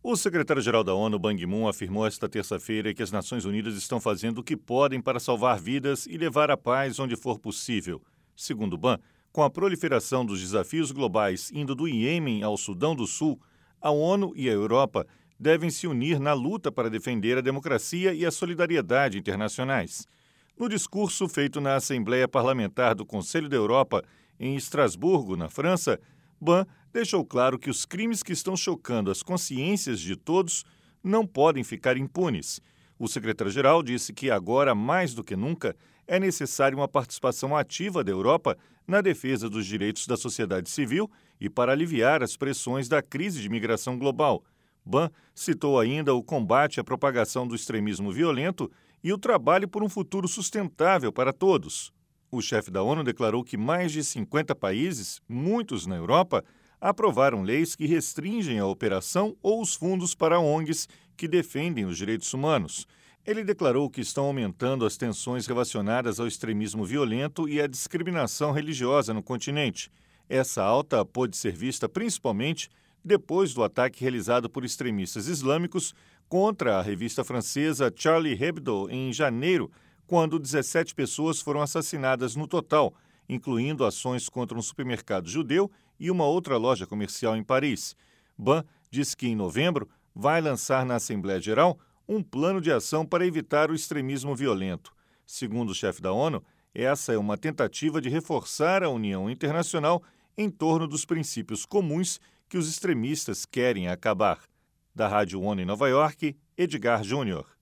O secretário-geral da ONU, Ban Ki-moon, afirmou esta terça-feira que as Nações Unidas estão fazendo o que podem para salvar vidas e levar a paz onde for possível. Segundo Ban, com a proliferação dos desafios globais indo do Iêmen ao Sudão do Sul, a ONU e a Europa devem se unir na luta para defender a democracia e a solidariedade internacionais. No discurso feito na Assembleia Parlamentar do Conselho da Europa, em Estrasburgo, na França, Ban deixou claro que os crimes que estão chocando as consciências de todos não podem ficar impunes. O secretário-geral disse que agora, mais do que nunca, é necessária uma participação ativa da Europa na defesa dos direitos da sociedade civil e para aliviar as pressões da crise de migração global. Ban citou ainda o combate à propagação do extremismo violento e o trabalho por um futuro sustentável para todos. O chefe da ONU declarou que mais de 50 países, muitos na Europa, aprovaram leis que restringem a operação ou os fundos para ONGs que defendem os direitos humanos. Ele declarou que estão aumentando as tensões relacionadas ao extremismo violento e à discriminação religiosa no continente. Essa alta pôde ser vista principalmente depois do ataque realizado por extremistas islâmicos contra a revista francesa Charlie Hebdo em janeiro, quando 17 pessoas foram assassinadas no total, incluindo ações contra um supermercado judeu e uma outra loja comercial em Paris. Ban disse que, em novembro, vai lançar na Assembleia Geral um plano de ação para evitar o extremismo violento. Segundo o chefe da ONU, essa é uma tentativa de reforçar a união internacional em torno dos princípios comuns que os extremistas querem acabar. Da Rádio ONU em Nova York, Edgar Júnior.